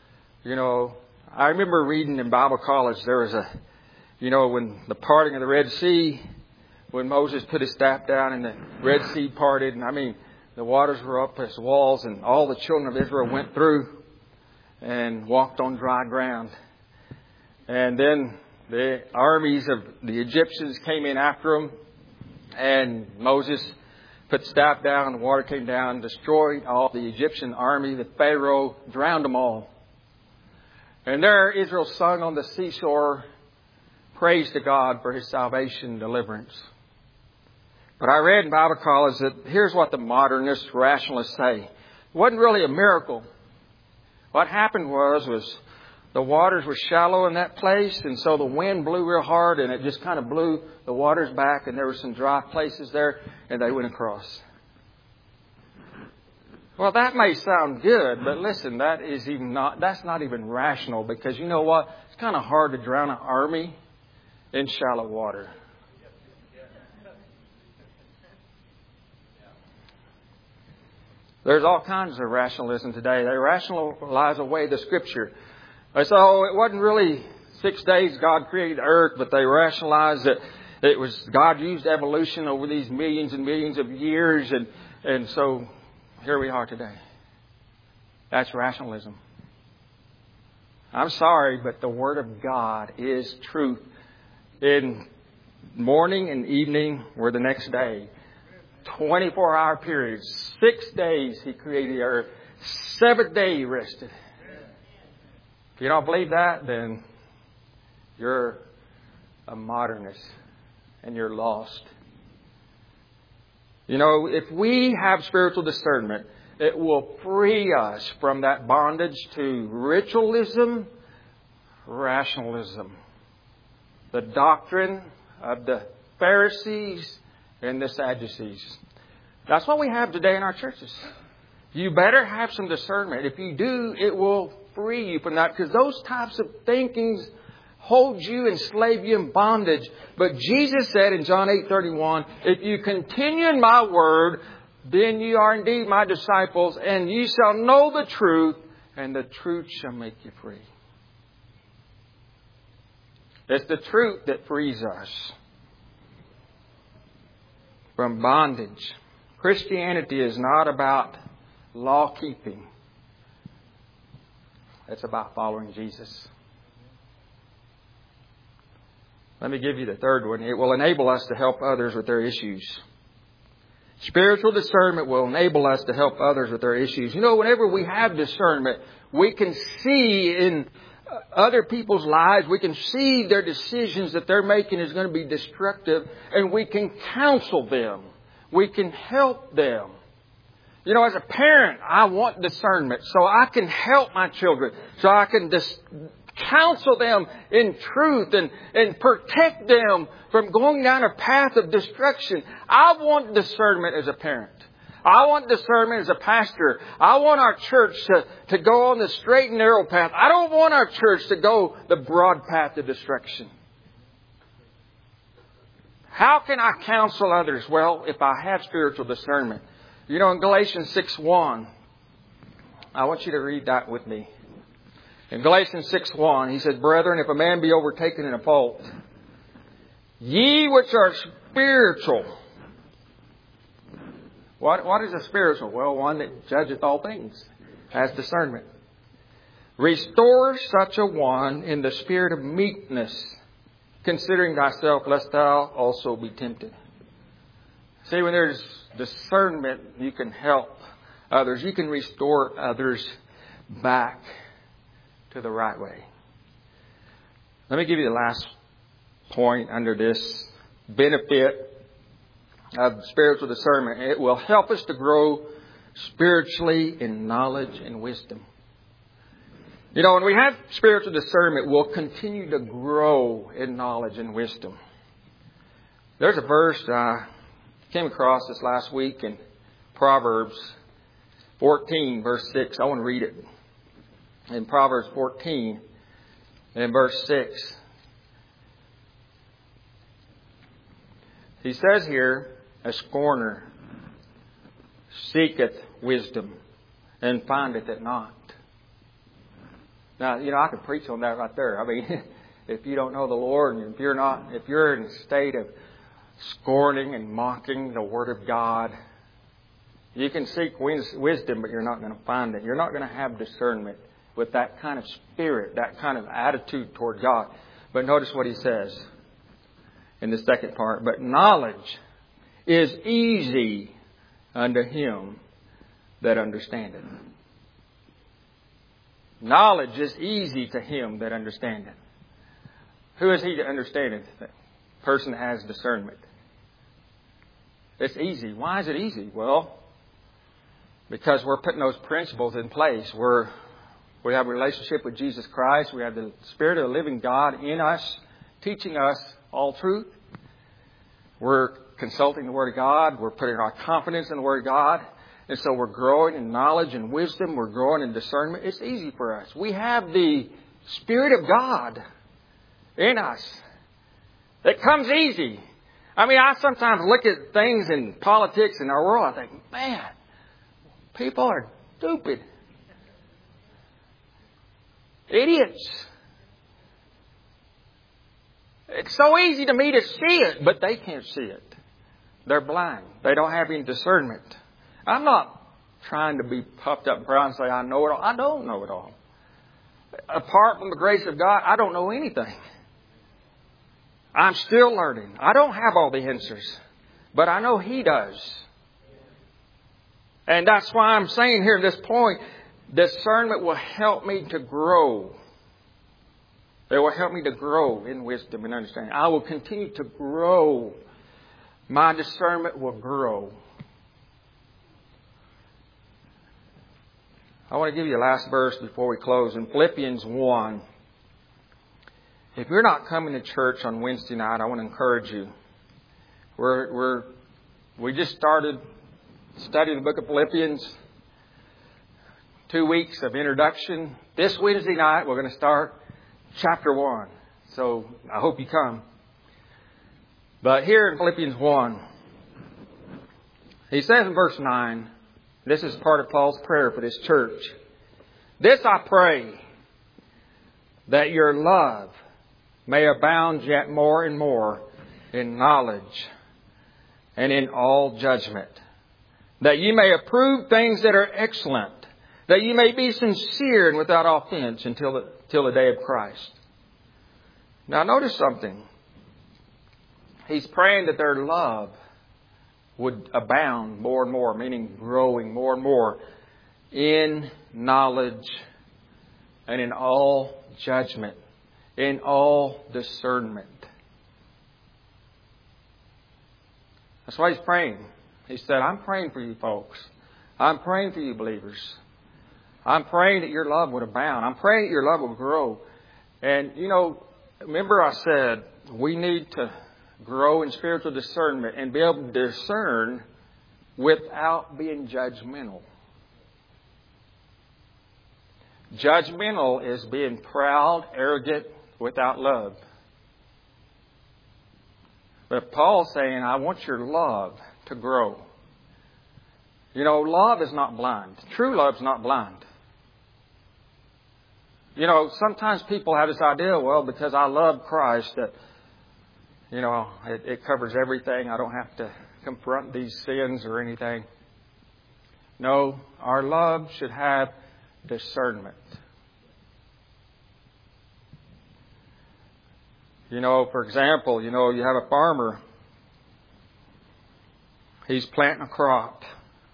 I remember reading in Bible college, there was when the parting of the Red Sea, when Moses put his staff down and the Red Sea parted, and the waters were up as walls, and all the children of Israel went through and walked on dry ground. And then the armies of the Egyptians came in after them, and Moses put the staff down, the water came down, destroyed all the Egyptian army. The Pharaoh drowned them all. And there Israel sung on the seashore praise to God for His salvation and deliverance. But I read in Bible college that here's what the modernist rationalists say. It wasn't really a miracle. What happened was the waters were shallow in that place, and so the wind blew real hard, and it just kind of blew the waters back, and there were some dry places there, and they went across. Well, that may sound good, but listen, that's not even rational, because you know what? It's kind of hard to drown an army in shallow water. There's all kinds of rationalism today. They rationalize away the Scripture. They say, it wasn't really 6 days God created the earth, but they rationalized that it was God used evolution over these millions and millions of years, and so here we are today. That's rationalism. I'm sorry, but the Word of God is truth. In morning and evening or the next day, 24-hour periods, 6 days He created the earth. 7th day He rested. If you don't believe that, then you're a modernist and you're lost. If we have spiritual discernment, it will free us from that bondage to ritualism, rationalism, the doctrine of the Pharisees and the Sadducees. That's what we have today in our churches. You better have some discernment. If you do, it will free you from that, because those types of thinkings hold you, enslave you in bondage. But Jesus said in John 8:31, if you continue in my word, then you are indeed my disciples, and you shall know the truth, and the truth shall make you free. It's the truth that frees us from bondage. Christianity is not about law keeping. It's about following Jesus. Let me give you the third one. It will enable us to help others with their issues. Spiritual discernment will enable us to help others with their issues. You know, whenever we have discernment, we can see in other people's lives, we can see their decisions that they're making is going to be destructive, and we can counsel them. We can help them. You know, as a parent, I want discernment so I can help my children, so I can counsel them in truth and protect them from going down a path of destruction. I want discernment as a parent. I want discernment as a pastor. I want our church to go on the straight and narrow path. I don't want our church to go the broad path of destruction. How can I counsel others? Well, if I have spiritual discernment. You know, in Galatians 6:1, I want you to read that with me. In Galatians 6:1, he says, "Brethren, if a man be overtaken in a fault, ye which are spiritual." What is a spiritual? Well, one that judgeth all things, has discernment. "Restore such a one in the spirit of meekness, considering thyself, lest thou also be tempted." See, when there's discernment, you can help others. You can restore others back to the right way. Let me give you the last point under this benefit of spiritual discernment. It will help us to grow spiritually in knowledge and wisdom. You know, when we have spiritual discernment, we'll continue to grow in knowledge and wisdom. There's a verse I came across this last week in Proverbs 14, verse 6. I want to read it. In Proverbs 14, in verse 6. He says here, "A scorner seeketh wisdom and findeth it not." Now, you know, I could preach on that right there. I mean, if you don't know the Lord, and if you're in a state of scorning and mocking the Word of God, you can seek wisdom, but you're not going to find it. You're not going to have discernment with that kind of spirit, that kind of attitude toward God. But notice what he says in the second part. "But knowledge is easy unto him that understandeth." Knowledge is easy to him that understandeth. Who is he that understandeth? The person that has discernment. It's easy. Why is it easy? Well, because we're putting those principles in place. We have a relationship with Jesus Christ. We have the Spirit of the living God in us, teaching us all truth. We're consulting the Word of God. We're putting our confidence in the Word of God. And so we're growing in knowledge and wisdom. We're growing in discernment. It's easy for us. We have the Spirit of God in us. It comes easy. I mean, I sometimes look at things in politics in our world. I think, man, people are stupid. Idiots. It's so easy to me to see it, but they can't see it. They're blind. They don't have any discernment. I'm not trying to be puffed up and proud and say I know it all. I don't know it all. Apart from the grace of God, I don't know anything. I'm still learning. I don't have all the answers, but I know He does. And that's why I'm saying here at this point, discernment will help me to grow. It will help me to grow in wisdom and understanding. I will continue to grow. My discernment will grow. I want to give you the last verse before we close. In Philippians 1. If you're not coming to church on Wednesday night, I want to encourage you. We just started studying the book of Philippians. 2 weeks of introduction. This Wednesday night, we're going to start chapter 1. So I hope you come. But here in Philippians 1, he says in verse 9, this is part of Paul's prayer for this church. "This I pray, that your love may abound yet more and more in knowledge and in all judgment, that ye may approve things that are excellent, that you may be sincere and without offense until the day of Christ. Now notice something. He's praying that their love would abound more and more, meaning growing more and more in knowledge and in all judgment, in all discernment. That's why he's praying. He said, I'm praying for you folks. I'm praying for you believers. I'm praying that your love would abound. I'm praying that your love would grow. And, remember I said we need to grow in spiritual discernment and be able to discern without being judgmental. Judgmental is being proud, arrogant, without love. But Paul's saying, I want your love to grow. Love is not blind. True love is not blind. Sometimes people have this idea, well, because I love Christ, that, it covers everything. I don't have to confront these sins or anything. No, our love should have discernment. For example, you have a farmer. He's planting a crop.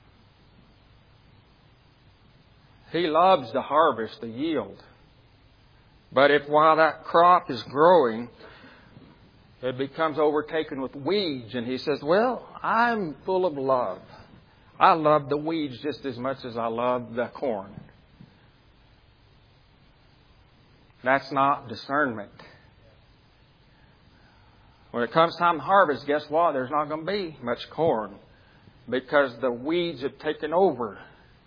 He loves the harvest, the yield. But if while that crop is growing, it becomes overtaken with weeds, and he says, well, I'm full of love. I love the weeds just as much as I love the corn. That's not discernment. When it comes time to harvest, guess what? There's not going to be much corn because the weeds have taken over.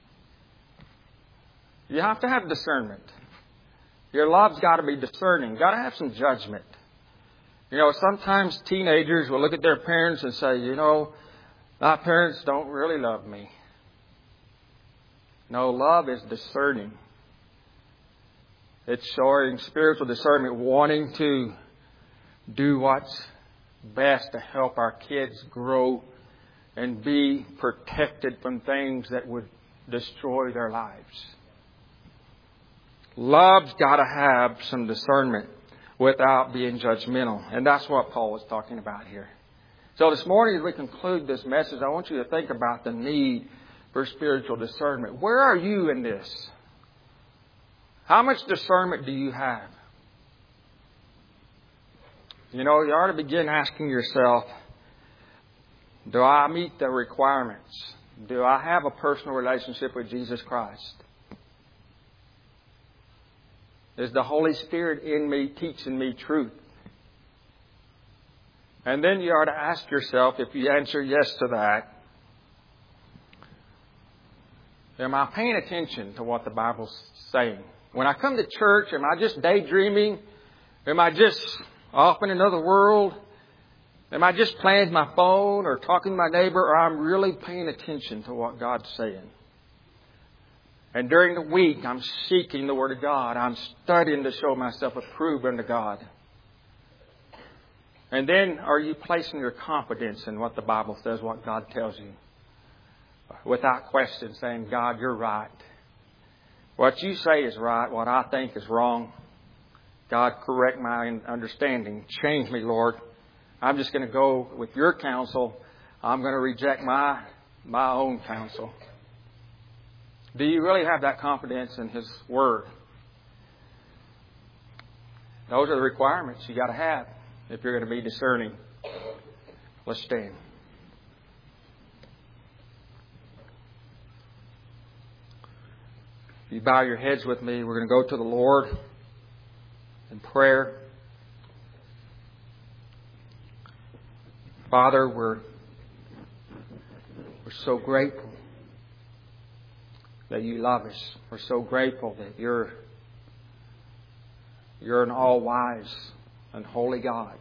You have to have discernment. Your love's got to be discerning. Got to have some judgment. Sometimes teenagers will look at their parents and say, my parents don't really love me. No, love is discerning. It's showing spiritual discernment, wanting to do what's best to help our kids grow and be protected from things that would destroy their lives. Love's got to have some discernment without being judgmental. And that's what Paul was talking about here. So this morning, as we conclude this message, I want you to think about the need for spiritual discernment. Where are you in this? How much discernment do you have? You ought to begin asking yourself, do I meet the requirements? Do I have a personal relationship with Jesus Christ? Is the Holy Spirit in me teaching me truth? And then you ought to ask yourself, if you answer yes to that, am I paying attention to what the Bible's saying? When I come to church, am I just daydreaming? Am I just off in another world? Am I just playing with my phone or talking to my neighbor? Or I'm really paying attention to what God's saying? And during the week, I'm seeking the Word of God. I'm studying to show myself approved unto God. And then, are you placing your confidence in what the Bible says, what God tells you? Without question, saying, God, you're right. What you say is right. What I think is wrong. God, correct my understanding. Change me, Lord. I'm just going to go with your counsel. I'm going to reject my own counsel. Do you really have that confidence in His Word? Those are the requirements you got to have if you're going to be discerning. Let's stand. If you bow your heads with me, we're going to go to the Lord in prayer. Father, we're so grateful that you love us. We're so grateful that you're an all-wise and holy God.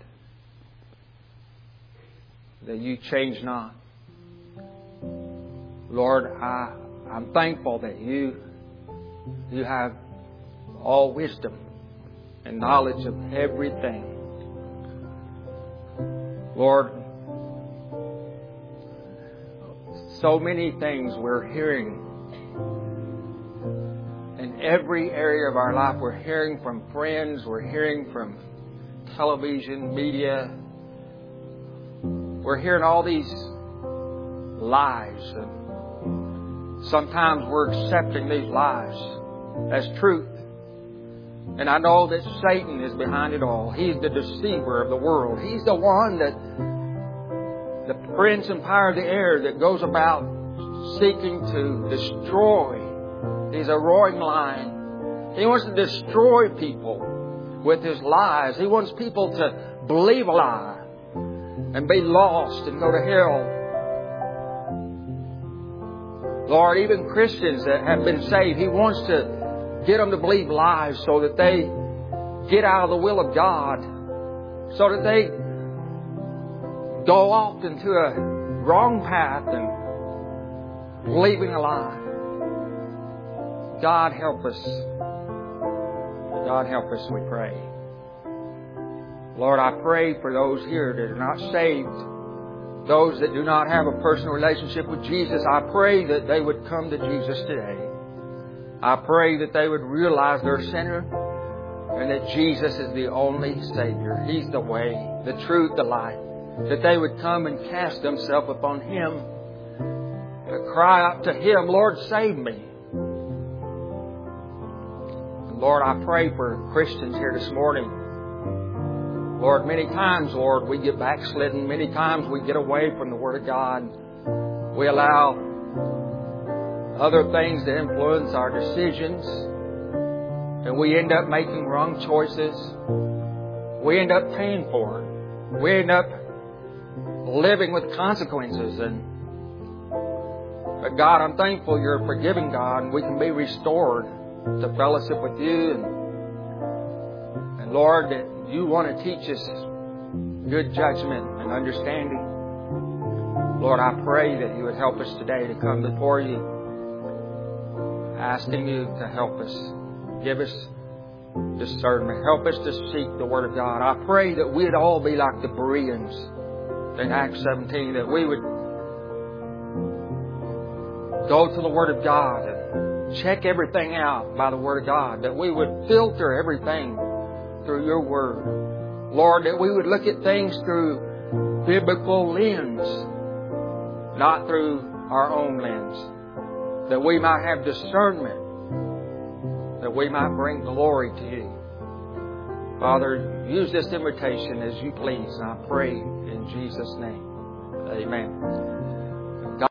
That you change not. Lord, I'm thankful that you have all wisdom and knowledge of everything. Lord, so many things we're hearing every area of our life. We're hearing from friends. We're hearing from television, media. We're hearing all these lies. And sometimes we're accepting these lies as truth. And I know that Satan is behind it all. He's the deceiver of the world. He's the one that, the prince and power of the air that goes about seeking to destroy. He's a roaring lion. He wants to destroy people with his lies. He wants people to believe a lie and be lost and go to hell. Lord, even Christians that have been saved, He wants to get them to believe lies so that they get out of the will of God, so that they go off into a wrong path and believing a lie. God help us. God help us, we pray. Lord, I pray for those here that are not saved, those that do not have a personal relationship with Jesus. I pray that they would come to Jesus today. I pray that they would realize they're a sinner and that Jesus is the only Savior. He's the way, the truth, the life. That they would come and cast themselves upon Him and cry out to Him, Lord, save me. And Lord, I pray for Christians here this morning. Lord, many times, Lord, we get backslidden. Many times we get away from the Word of God. We allow other things to influence our decisions. And we end up making wrong choices. We end up paying for it. We end up living with consequences. But God, I'm thankful You're a forgiving God and we can be restored to fellowship with You. And Lord, that You want to teach us good judgment and understanding. Lord, I pray that You would help us today to come before You, asking You to help us. Give us discernment. Help us to seek the Word of God. I pray that we'd all be like the Bereans in Acts 17, that we would go to the Word of God and check everything out by the Word of God, that we would filter everything through Your Word. Lord, that we would look at things through biblical lens, not through our own lens. That we might have discernment, that we might bring glory to You. Father, use this invitation as You please. And I pray in Jesus' name. Amen.